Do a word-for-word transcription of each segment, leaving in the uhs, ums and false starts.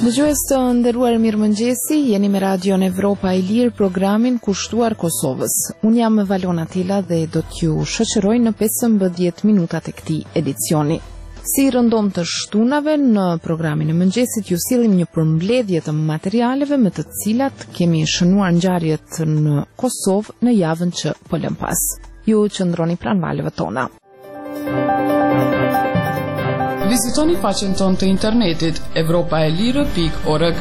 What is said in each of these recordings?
Dëgjues të nderuar, mirëmëngjesi, jeni me Radion Evropa e Lirë, programin kushtuar Kosovës. Unë jam Valona Tila dhe do t'ju shoqëroj në pesëmbëdhjetë minutat e këtij edicioni. Si rëndom të shtunave, në programin e mëngjesit ju sillim një përmbledhje të materialeve me të cilat kemi shënuar ngjarjet në Kosovë në javën që po lëm pas. Ju qëndroni pranë valëve tona. Vizitoni faqen tonë të internetit evropaelire pikë org.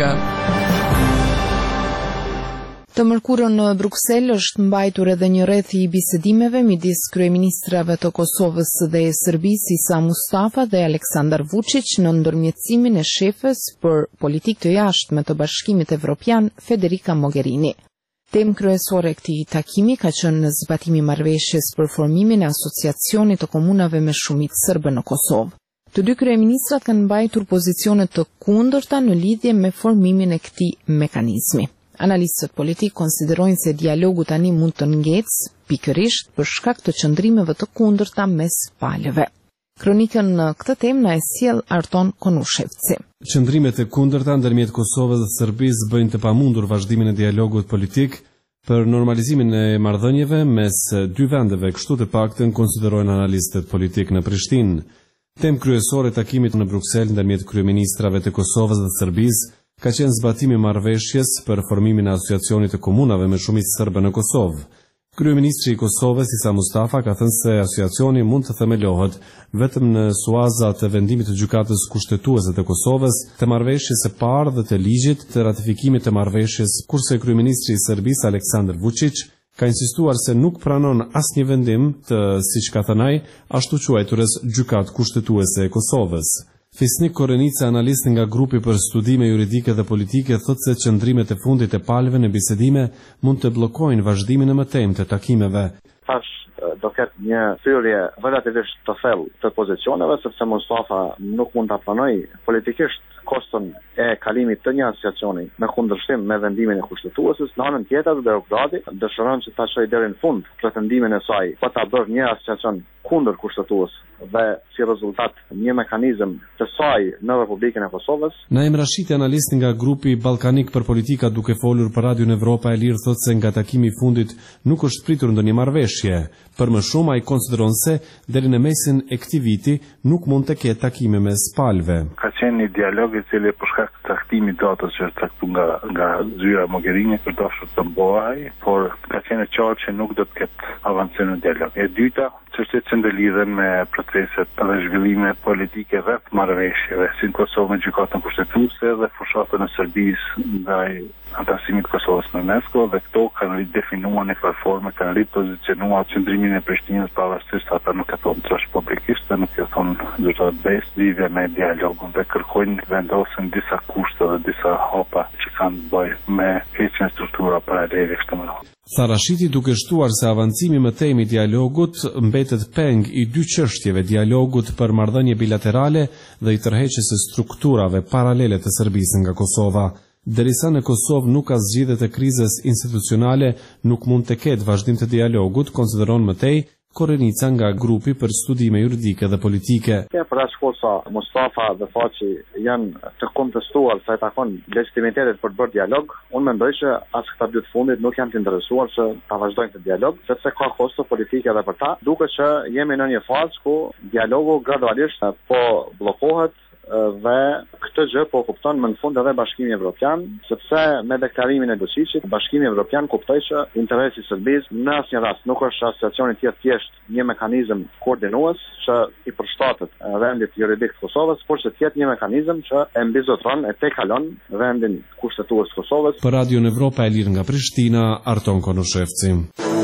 Të mërkurën në Bruksel është mbajtur edhe një rreth i bisedimeve midis kryeministrave të Kosovës dhe Serbisë Isa Mustafa dhe Aleksandar Vučić në ndërmjetësimin e shefes për politikë të jashtme të Bashkimit Evropian Federica Mogherini. Temë kryesore e këtij takimi ka qenë në zbatimi i marrëveshjes për formimin e asociacionit të komunave me shumicë serbe në Kosovë. Të dy kryeministrat kanë mbajtur pozicione të kundërta në lidhje me formimin e këtij mekanizmi. Analistët politik konsiderojnë se dialogu tani mund të ngecë pikërisht për shkak të qëndrimeve të kundërta mes palëve. Kronikën në këtë temë na e sjell Arton Konushevci. Qëndrimet e kundërta ndërmjet Kosovës dhe Serbisë bëjnë të pamundur vazhdimin e dialogut politik për normalizimin e marrëdhënieve mes dy vendeve, kështu të paktën konsiderojnë analistët politik në Prishtinë. Temë kryesore e takimit në Bruksel ndërmjet kryeministrave të Kosovës dhe Serbisë ka qenë zbatimi i marrëveshjes për formimin e asociacionit të komunave me shumicë serbe në Kosovë. Kryeministri i Kosovës Isa Mustafa ka thënë se asociacioni mund të themelohet vetëm në suaza të vendimit të gjykatës kushtetuese të Kosovës, të marrëveshjes së parë dhe të ligjit të ratifikimit të marrëveshjes, kurse kryeministri i Serbisë Aleksandar Vučić ka insistuar se nuk pranon asnjë vendim të, siç ka thënë ai, ashtu quajturës gjykatë kushtetuese e Kosovës. Fisnik Korenica, analist nga grupi për studime juridike dhe politike, thotë se qëndrimet e fundit e palëve në bisedime mund të bllokojnë vazhdimin e mëtejmë të takimeve. Tash do ketë një thyrje relativisht të thellë të pozicioneve, sepse Mustafa nuk mund ta pranojë politikisht koston e kalimit të një asociacioni me kundërshtim me vendimin e kushtetueses. Në anën tjetër, Beogradi dëshiron që ta çojë deri në fund pretendimin e saj për ta bërë një asociacion kundër kushtetues dhe si rezultat një mekanizëm të saj në Republikën e Kosovës. Naim Rashiti, analist nga grupi Ballkanik për politika, duke folur për Radion Evropa e Lirë, thotë se nga takimi i fundit nuk është pritur ndonjë marrëveshje. Për më shumë, ai konsideron se deri në mesin e këtij viti nuk mund të ketë takime mes palëve. Ka qenë një dialog i cili për shkak të caktimit datës që është caktuar nga nga zyra Mogherini për dashur të mbohej, por ka qenë e qartë që nuk do të ketë avancim në dialog. E dyta, çështjet që ndërlidhen me proceset dhe zhvillime politike rreth marrëveshjeve, si në Kosovë me gjykatën kushtetuese dhe fushatën e Serbisë ndaj anëtarësimit të Kosovës në UNESCO, dhe këto kanë ridefinuar në farë forme, kanë ripozicionuar qëndrimin e Prishtinës, pavarësisht se ata nuk e thonë trash publikisht dhe nuk e thonë zyrtar besë lidhje me dialogun, dhe kërkojnë vendosen disa kushte dhe disa hapa që kanë të bëjë me heqjen struktura paralele kështu më radhë. Tha Rashiti, duke shtuar se avancimi më tej i dialogut mbetet peng i dy çështjeve, dialogut për marrëdhënie bilaterale dhe i tërheqjes së strukturave paralele të Serbisë nga Kosova. Derisa në Kosovë nuk ka zgjidhje të krizës institucionale, nuk mund të ketë vazhdim të dialogut, konsideron më tej Korenica nga grupi për studime juridike dhe politike. Ja, për ashtu sa Mustafa dhe Façi janë të kontestuar sa i takon legitimitetit për të bërë dialog, unë mendoj që as këta dy të fundit nuk janë të interesuar që ta vazhdojnë këtë dialog, sepse ka kosto politike edhe për ta. Duket që jemi në një fazë ku dialogu gradualisht po bllokohet dhe këtë gjë po kupton më në fund edhe Bashkimi Evropian, sepse me deklarimin e Vučićit, Bashkimi Evropian kuptoi që interesi i Serbisë në asnjë rast nuk është asociacioni i tjetër thjesht një mekanizëm koordinues që i përshtatet vendit juridik të Kosovës, por që të jetë një mekanizëm që e mbizotron e tejkalon vendin kushtetues të Kosovës. Për Radion Evropa e Lirë nga Prishtina, Arton Konushevci.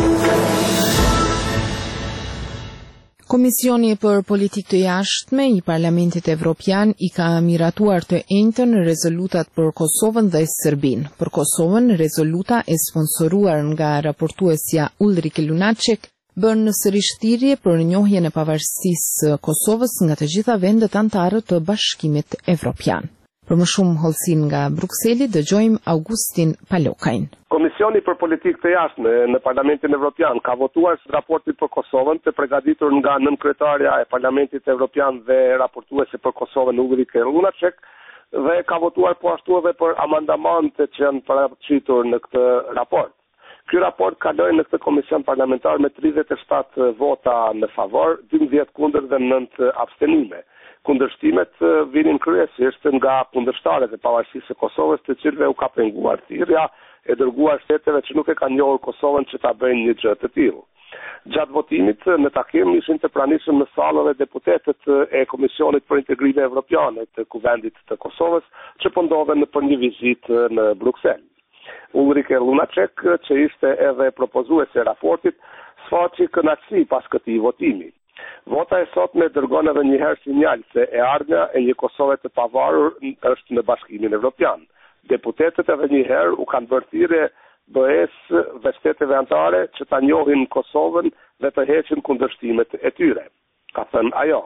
Komisioni për politikë të jashtme i Parlamentit Evropian i ka miratuar të njëjtën rezolutat për Kosovën dhe Serbinë. Për Kosovën, rezoluta e sponsoruar nga raportuesja Ulrike Lunacek bën në sërish thirrje për njohjen e pavarësisë së Kosovës nga të gjitha vendet anëtare të Bashkimit Evropian. Për më shumë hollësin nga Brukseli, dëgjojmë Augustin Palokajn. Komisioni për politikë të jashtme në Parlamentin Evropian ka votuar së raportit për Kosovën të përgatitur nga nënkretarja e Parlamentit Evropian dhe raportuese për Kosovën Ulrike Lunacek dhe ka votuar po ashtu edhe për amandamentet që janë paraqitur në këtë raport. Ky raport kaloi në këtë komision parlamentar me tridhjetë e shtatë vota në favor, dymbëdhjetë kundër dhe nëntë abstenime. Kundërshtimet vinin kryesisht nga kundërshtarët e pavarësisë së Kosovës, të cilëve u ka penguar thirrja e dërguar shteteve që nuk e kanë njohur Kosovën që ta bëjnë një gjë të tillë. Gjatë votimit në takim ishin të pranishëm në sallë dhe deputetët e Komisionit për Integrimin Evropian të Kuvendit të Kosovës, që po ndodhen për një vizitë në Bruksel. Ulrike Lunacek, që ishte edhe propozuese e raportit, sfaqi kënaqësi pas këtij votimi. Vota e sotme dërgon edhe një herë sinjal se e ardhmja e një Kosove të pavarur është në Bashkimin Evropian. Deputetët edhe një herë u kanë bërë thirrje B E-s dhe shteteve anëtare që ta njohin Kosovën dhe të heqin kundërshtimet e tyre, ka thënë ajo.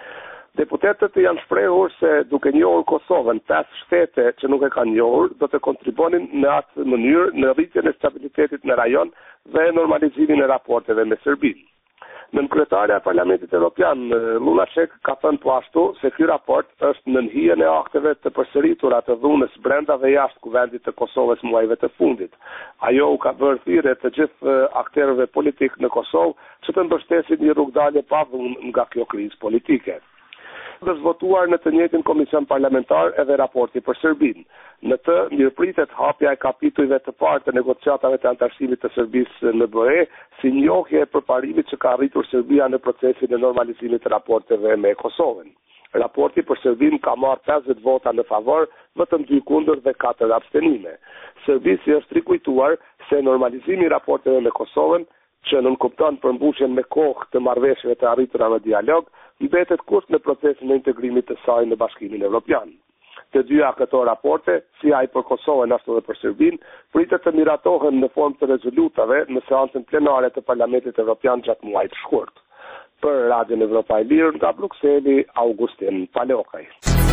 Deputetët janë shprehur se duke njohur Kosovën, pesë shtete që nuk e kanë njohur do të kontribonin në atë mënyrë në rritjen e stabilitetit në rajon dhe normalizimin e raporteve me Serbinë. Nënkryetaria e Parlamentit Evropian, Lunacek, ka thënë po ashtu se ky raport është në hijen e akteve të përsëritura të dhunës brenda dhe jashtë kuvendit të Kosovës muajve të fundit. Ajo u ka bërë thirrje të gjithë aktorëve politik në Kosovë që të mbështesin një rrugdalje pa dhunë nga kjo krizë politike. Dhe zvotuar në të njëjtin komision parlamentar edhe raporti për Serbinë. Në të mirëpritet hapja e kapitujve të parë të negociatave të antarësimit të Serbisë në B E si njohje e përparimit që ka arritur Serbia në procesin e normalizimit të raporteve me Kosovën. Raporti për Serbinë ka marrë pesëdhjetë vota në favor, vetëm dy kundër dhe katër abstenime. Serbisë është rikujtuar se normalizimi i raporteve me Kosovën, që nënkupton përmbushjen me kohë të marrëveshjeve të arritura në dialog, mbetet kusht në procesin e integrimit të saj në Bashkimin Evropian. Të dyja këto raporte, si ai për Kosovën ashtu edhe për Serbinë, pritet të miratohen në formë të rezolutave në seancën plenare të Parlamentit Evropian gjatë muajit të shkurt. Për Radion Evropa e Lirë nga Brukseli, Augustin Palokaj.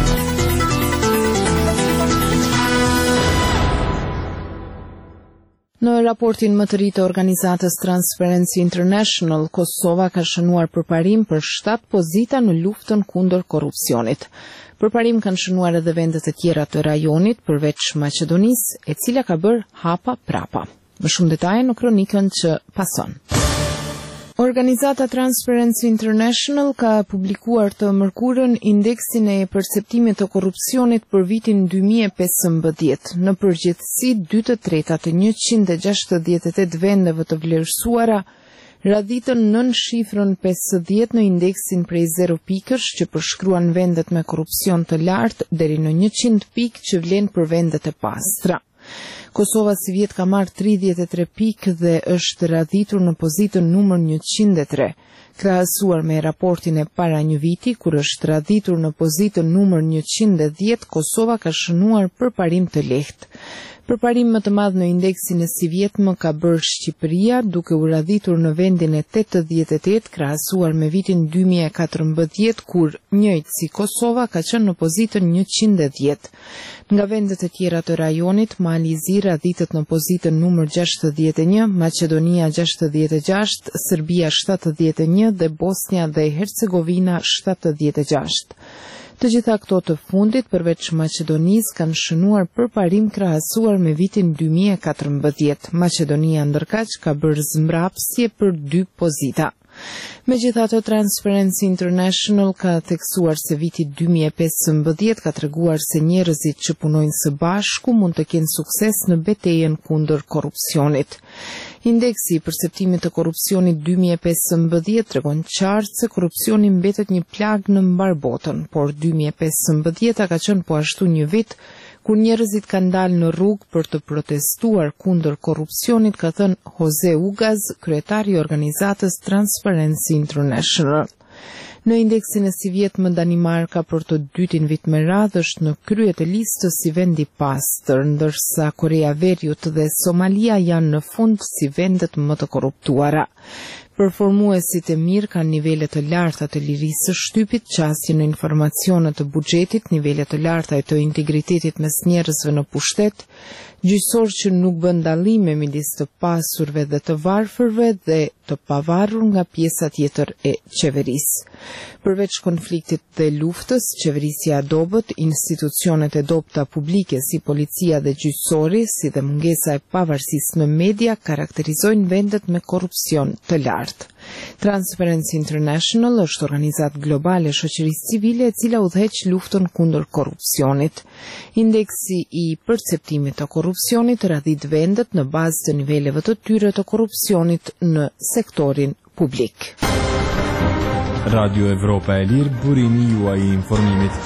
Në raportin më të ri të organizatës Transparency International, Kosova ka shënuar përparim për shtatë pozita në luftën kundër korrupsionit. Përparim kanë shënuar edhe vendet e tjera të rajonit, përveç Maqedonisë, e cila ka bërë hapa prapa. Më shumë detaje në kronikën që pason. Organizata Transparency International ka publikuar të mërkurën indeksin e perceptimit të korrupsionit për vitin dy mijë e pesëmbëdhjetë. Në përgjithësi, dy të treta të njëqind e gjashtëdhjetë e tetë vendeve të vlerësuara radhitën nën shifrën pesëdhjetë në indeksin prej zero pikësh që përshkruan vendet me korrupsion të lartë deri në njëqind pikë që vlen për vendet e pastra. Kosova si vjet ka marrë tridhjetë e tre pikë dhe është radhitur në pozitën numër njëqind e tre. Krahasuar me raportin e para një viti, kur është radhitur në pozitën numër njëqind e dhjetë, Kosova ka shënuar përparim të lehtë. Përparim më të madh në indeksin e si vjet më ka bërë Shqipëria, duke u radhitur në vendin e tetëdhjetë e tetë, krahasuar me vitin dy mijë e katërmbëdhjetë, kur njëjtë si Kosova ka qenë në pozitën njëqind e dhjetë. Nga vendet e tjera të rajonit, Mali i Zi radhitet në pozitën numër gjashtëdhjetë e një, Maqedonia gjashtëdhjetë e gjashtë, Serbia shtatëdhjetë e një dhe Bosnia dhe Hercegovina shtatëdhjetë e gjashtë. Të gjitha këto të fundit, përveç Maqedonisë, kanë shënuar përparim krahasuar me vitin dy mijë e katërmbëdhjetë. Maqedonia ndërkaq ka bërë zmbrapsje për dy pozita. Megjithatë, Transparency International ka theksuar se viti dy mijë e pesëmbëdhjetë ka treguar se njerëzit që punojnë së bashku mund të kenë sukses në betejën kundër korrupsionit. Indeksi i perceptimit të korrupsionit dy mijë e pesëmbëdhjetë tregon qartë se korrupsioni mbetet një plagë në mbar botën, por dy mijë e pesëmbëdhjetë ka qenë po ashtu një vit kur njerëzit kanë dalë në rrugë për të protestuar kundër korrupsionit, ka thënë Jose Ugaz, kryetari i organizatës Transparency International. Në indeksin e si vjet më Danimarka për të dytin vit me radhë është në krye të listës si vendi pastër, ndërsa Korea Veriut dhe Somalia janë në fund si vendet më të korruptuara. Performuesit e mirë kanë nivele të larta të lirisë së shtypit, qasje në informacione të buxhetit, nivele të larta të integritetit mes njerëzve në pushtet, gjyqësor që nuk bën dallime midis të pasurve dhe të varfërve dhe të pavarur nga pjesa tjetër e qeverisë. Përveç konfliktit dhe luftës, qeverisja e dobët, institucionet e dobta publike si policia dhe gjyqësori, si dhe mungesa e pavarësisë në media karakterizojnë vendet me korrupsion të lartë. Transparency International është organizatë globale e shoqërisë civile e cila udhëheq luftën kundër korrupsionit. Indeksi i perceptimit të korrupsionit radhit vendet në bazë të niveleve të tyre të korrupsionit në sektorin publik. Radio Evropa e Lirë, burimi juaj i informimit.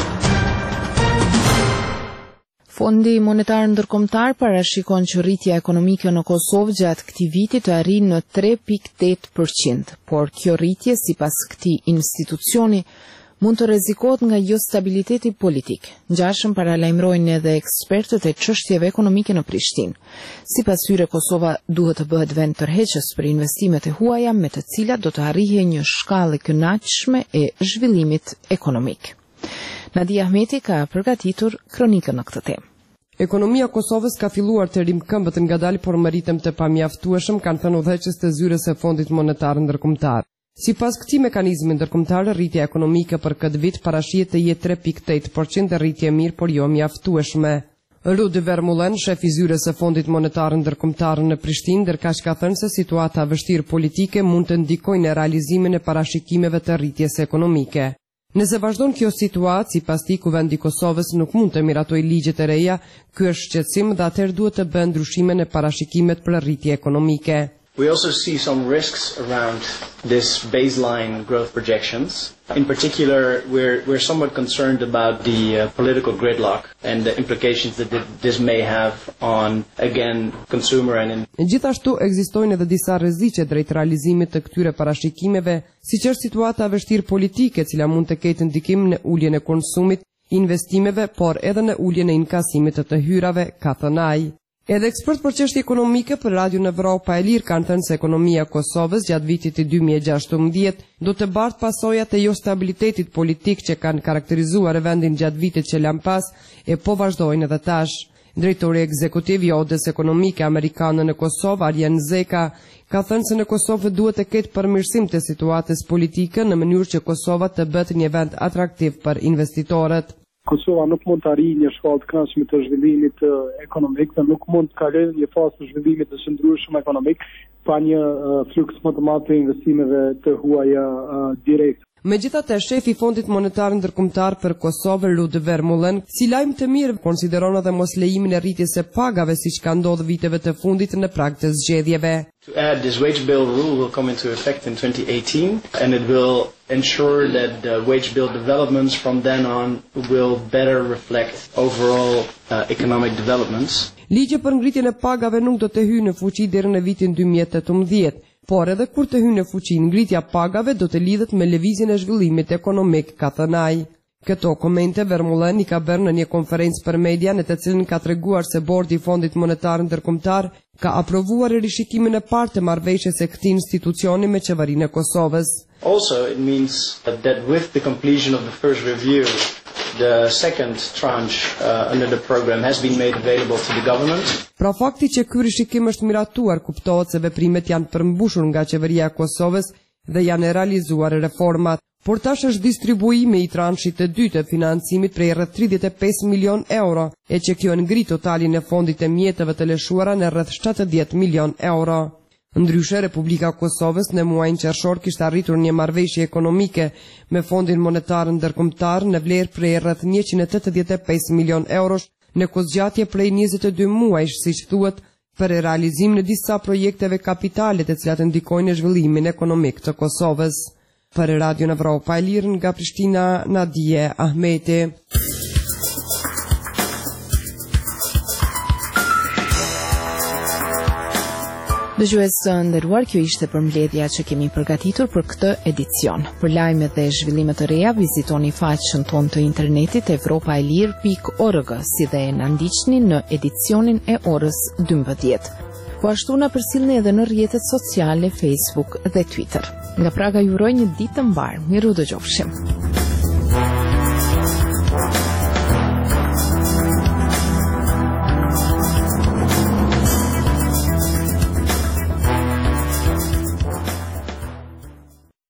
Fondi Monetar Ndërkombëtar parashikon që rritja ekonomike në Kosovë gjatë këtij viti të arrijë në tre pikë tetë përqind, por kjo rritje sipas këtij institucioni mund të rrezikohet nga jo stabiliteti politik. Ngjashëm paralajmërojnë edhe ekspertët e çështjeve ekonomike në Prishtinë. Sipas tyre, Kosova duhet të bëhet vend tërheqës për investimet e huaja me të cilat do të arrijë një shkallë kënaqshme e zhvillimit ekonomik. Nadia Ahmeti ka përgatitur kronikën në këtë temë. Ekonomia e Kosovës ka filluar të rimkëmbët ngadalë, por me ritëm të pamjaftueshëm, kanë thënë udhëheqës të zyres e Fondit Monetar Ndërkombëtar. Sipas këtij mekanizmi ndërkombëtar, rritja ekonomike për këtë vit parashihet të jetë tre pikë tetë përqind, rritje mirë por jo mjaftueshme. Rudi Vermullen, shef i zyres e Fondit Monetar Ndërkombëtar në Prishtinë, ndërkaq ka thënë se situata vështirë politike mund të ndikojnë në realizimin e parashikimeve të rritjes ekonomike. Nëse vazhdon kjo situatë, sipas tij, Kuvendi i Kosovës nuk mund të miratojë ligjet e reja, ky është shqetësim dhe atëherë duhet të bëhen ndryshime në parashikimet për rritje ekonomike. We also see some risks around this baseline growth projections. In particular, we're, we're somewhat concerned about the uh, political gridlock and the implications that this may have on, again, consumer and... Gjithashtu, ekzistojnë edhe disa rreziqe drejt realizimit të këtyre parashikimeve, siç është situata vështirë politike, e cila mund të ketë ndikim në uljen e konsumit, investimeve, por edhe në uljen e inkasimit të të hyrave, ka thënë ai. Edhe ekspert për çështje ekonomike për Radio në Evropa e Lirë kanë thënë se ekonomia e Kosovës gjatë vitit të dy mijë e gjashtëmbëdhjetë do të bartë pasojat e jo stabilitetit politik që kanë karakterizuar vendin gjatë vitit që lan pas e po vazhdojnë edhe tash. Drejtori ekzekutiv i Odës Ekonomike Amerikane në Kosovë, Arjen Zeka, ka thënë se në Kosovë duhet të ketë përmirësim të situatës politike në mënyrë që Kosova të bëhet një vend atraktiv për investitorët. Kosova nuk mund të arrijë një shkallë të këndshme të zhvillimit ekonomik dhe nuk mund të kalojë një fazë të zhvillimit të qëndrueshëm ekonomik pa një uh, fluks më të madh të investimeve të huaja uh, direkt. Megjithatë, shefi i Fondit Monetar Ndërkombëtar për Kosovë, Rudi Vermullen, si lajm të mirë konsideron edhe mos lejimin e rritjes së pagave siç ka ndodhur viteve të fundit në prag të zgjedhjeve. To add, this wage bill rule will come into effect in twenty eighteen and it will ensure that the wage bill developments from then on will better reflect overall uh, economic developments. Ligji për ngritjen e pagave nuk do të hyjë në fuqi deri në vitin dy mijë e tetëmbëdhjetë, por edhe kur të hyjë në fuqi, ngritja e pagave do të lidhet me lëvizjen e zhvillimit ekonomik, ka thënë ai. Këto komente Vermullen i ka bërë në një konferencë për media në të cilën ka treguar se Bordi i Fondit Monetar Ndërkombëtar ka aprovuar rishikimin e parë të marrëveshjes së këtij institucioni me qeverinë e Kosovës. Also, it means that with the completion of the first review, the second tranche uh, under the program has been made available to the government. Pra fakti që ky rishikim është miratuar kuptohet se veprimet janë përmbushur nga qeveria e Kosovës dhe janë realizuar reformat. Por tash është distribuimi i transhit të dytë të financimit prej rreth tridhjetë e pesë milion euro, e që kjo ngrit totalin e fondit të mjeteve të lëshuara në rreth shtatëdhjetë milion euro. Ndryshe, Republika e Kosovës në muajin qershor kishte arritur një marrëveshje ekonomike me Fondin Monetar Ndërkombëtar në vlerë prej rreth njëqind e tetëdhjetë e pesë milion eurosh në kozgjatje prej njëzet e dy muajsh, siç thuhet, për realizim në disa projekteve kapitale të cilat ndikojnë në zhvillimin ekonomik të Kosovës. Për Radio në Evropa e Lirë nga Prishtina, Nadia Ahmeti. Dëgjues të nderuar, kjo ishte përmbledhja që kemi përgatitur për këtë edicion. Për lajme dhe zhvillime të reja, vizitoni faqen tonë të internetit evropaelir pikë org, si dhe na ndiqni në edicionin e orës dymbëdhjetë. Po ashtu na përcjellni edhe në rrjetet sociale Facebook dhe Twitter. Nga Praga ju uroj një ditë të mbar. Miru dëgjofshim.